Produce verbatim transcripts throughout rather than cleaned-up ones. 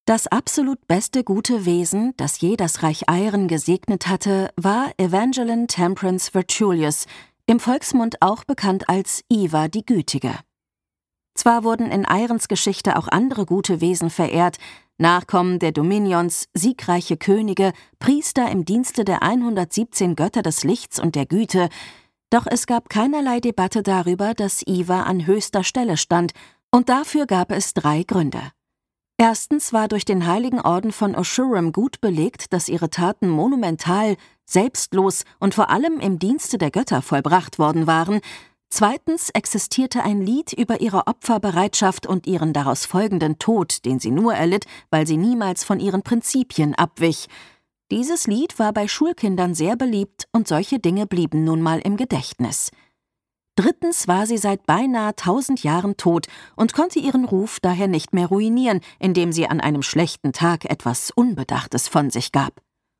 Das absolut beste gute Wesen, das je das Reich Eirene gesegnet hatte, war Evangeline Temperance Virtulius, im Volksmund auch bekannt als Iva die Gütige. Zwar wurden in Eirens Geschichte auch andere gute Wesen verehrt, Nachkommen der Dominions, siegreiche Könige, Priester im Dienste der hundertsiebzehn Götter des Lichts und der Güte, doch es gab keinerlei Debatte darüber, dass Iva an höchster Stelle stand, und dafür gab es drei Gründe. Erstens war durch den Heiligen Orden von Oshurim gut belegt, dass ihre Taten monumental, selbstlos und vor allem im Dienste der Götter vollbracht worden waren. Zweitens existierte ein Lied über ihre Opferbereitschaft und ihren daraus folgenden Tod, den sie nur erlitt, weil sie niemals von ihren Prinzipien abwich. Dieses Lied war bei Schulkindern sehr beliebt und solche Dinge blieben nun mal im Gedächtnis. Drittens war sie seit beinahe tausend Jahren tot und konnte ihren Ruf daher nicht mehr ruinieren, indem sie an einem schlechten Tag etwas Unbedachtes von sich gab.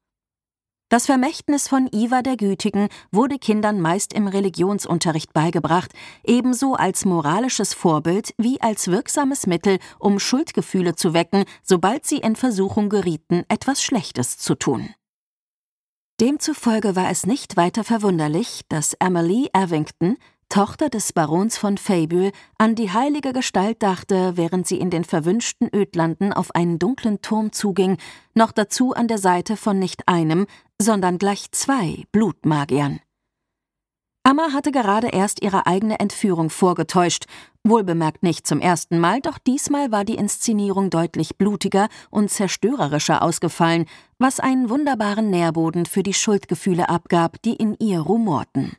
Das Vermächtnis von Iva der Gütigen wurde Kindern meist im Religionsunterricht beigebracht, ebenso als moralisches Vorbild wie als wirksames Mittel, um Schuldgefühle zu wecken, sobald sie in Versuchung gerieten, etwas Schlechtes zu tun. Demzufolge war es nicht weiter verwunderlich, dass Emily Evington, Tochter des Barons von Faybull, an die heilige Gestalt dachte, während sie in den verwünschten Ödlanden auf einen dunklen Turm zuging, noch dazu an der Seite von nicht einem, sondern gleich zwei Blutmagiern. Amma hatte gerade erst ihre eigene Entführung vorgetäuscht, wohlbemerkt nicht zum ersten Mal, doch diesmal war die Inszenierung deutlich blutiger und zerstörerischer ausgefallen, was einen wunderbaren Nährboden für die Schuldgefühle abgab, die in ihr rumorten.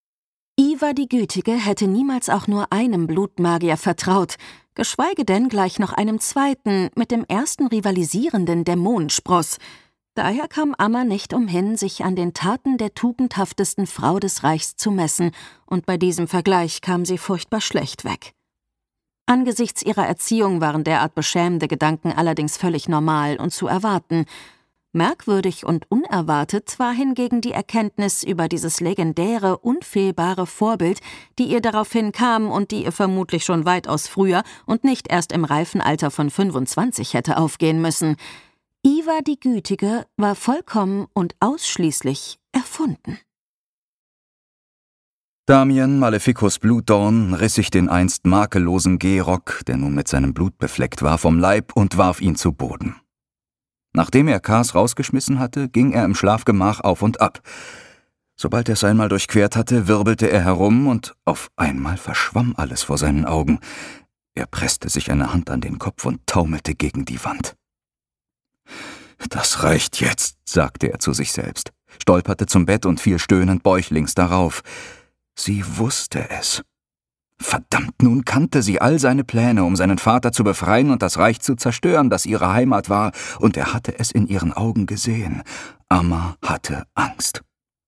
Iva die Gütige hätte niemals auch nur einem Blutmagier vertraut, geschweige denn gleich noch einem zweiten, mit dem ersten rivalisierenden Dämonenspross. Daher kam Amma nicht umhin, sich an den Taten der tugendhaftesten Frau des Reichs zu messen, und bei diesem Vergleich kam sie furchtbar schlecht weg. Angesichts ihrer Erziehung waren derart beschämende Gedanken allerdings völlig normal und zu erwarten. Merkwürdig und unerwartet war hingegen die Erkenntnis über dieses legendäre, unfehlbare Vorbild, die ihr daraufhin kam und die ihr vermutlich schon weitaus früher und nicht erst im reifen Alter von fünfundzwanzig hätte aufgehen müssen. Iva die Gütige war vollkommen und ausschließlich erfunden. Damien Maleficus Blutdorn riss sich den einst makellosen Gehrock, der nun mit seinem Blut befleckt war, vom Leib und warf ihn zu Boden. Nachdem er Kars rausgeschmissen hatte, ging er im Schlafgemach auf und ab. Sobald er es einmal durchquert hatte, wirbelte er herum und auf einmal verschwamm alles vor seinen Augen. Er presste sich eine Hand an den Kopf und taumelte gegen die Wand. »Das reicht jetzt«, sagte er zu sich selbst, stolperte zum Bett und fiel stöhnend bäuchlings darauf. Sie wusste es. Verdammt, nun kannte sie all seine Pläne, um seinen Vater zu befreien und das Reich zu zerstören, das ihre Heimat war, und er hatte es in ihren Augen gesehen. Amma hatte Angst.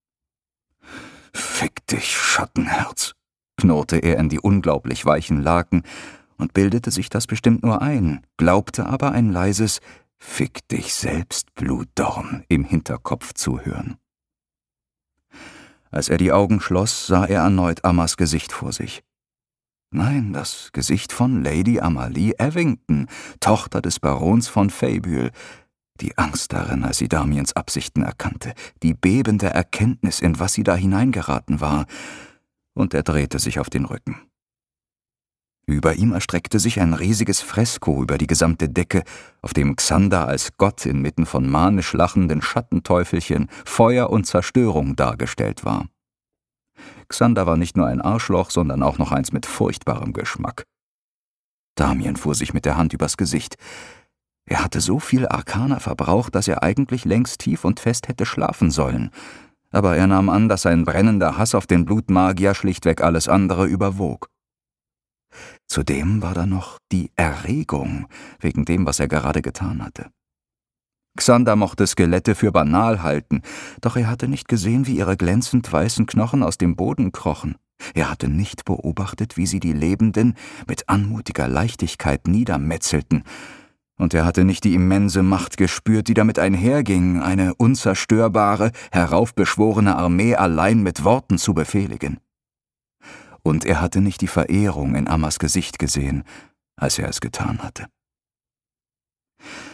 »Fick dich, Schattenherz«, knurrte er in die unglaublich weichen Laken und bildete sich das bestimmt nur ein, glaubte aber ein leises »Fick dich selbst, Blutdorn« im Hinterkopf zu hören. Als er die Augen schloss, sah er erneut Ammas Gesicht vor sich. Nein, das Gesicht von Lady Amalie Evington, Tochter des Barons von Faybull. Die Angst darin, als sie Damiens Absichten erkannte, die bebende Erkenntnis, in was sie da hineingeraten war, und er drehte sich auf den Rücken. Über ihm erstreckte sich ein riesiges Fresko über die gesamte Decke, auf dem Xander als Gott inmitten von manisch lachenden Schattenteufelchen, Feuer und Zerstörung dargestellt war. Xander war nicht nur ein Arschloch, sondern auch noch eins mit furchtbarem Geschmack. Damien fuhr sich mit der Hand übers Gesicht. Er hatte so viel Arkana verbraucht, dass er eigentlich längst tief und fest hätte schlafen sollen. Aber er nahm an, dass sein brennender Hass auf den Blutmagier schlichtweg alles andere überwog. Zudem war da noch die Erregung wegen dem, was er gerade getan hatte. Xander mochte Skelette für banal halten, doch er hatte nicht gesehen, wie ihre glänzend weißen Knochen aus dem Boden krochen. Er hatte nicht beobachtet, wie sie die Lebenden mit anmutiger Leichtigkeit niedermetzelten. Und er hatte nicht die immense Macht gespürt, die damit einherging, eine unzerstörbare, heraufbeschworene Armee allein mit Worten zu befehligen. Und er hatte nicht die Verehrung in Ammas Gesicht gesehen, als er es getan hatte.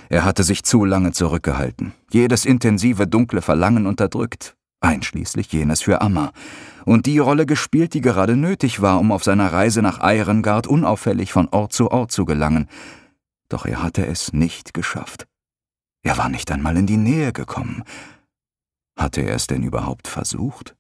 Er hatte sich zu lange zurückgehalten, jedes intensive dunkle Verlangen unterdrückt, einschließlich jenes für Amma, und die Rolle gespielt, die gerade nötig war, um auf seiner Reise nach Isengard unauffällig von Ort zu Ort zu gelangen. Doch er hatte es nicht geschafft. Er war nicht einmal in die Nähe gekommen. Hatte er es denn überhaupt versucht?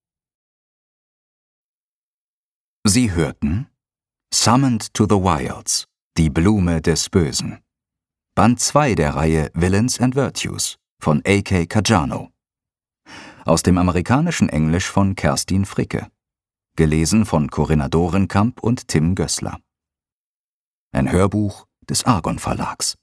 Sie hörten Summoned to the Wilds, die Blume des Bösen. Band zwei der Reihe Villains and Virtues von A K Caggiano. Aus dem amerikanischen Englisch von Kerstin Fricke. Gelesen von Corinna Dorenkamp und Tim Gößler. Ein Hörbuch des Argon Verlags.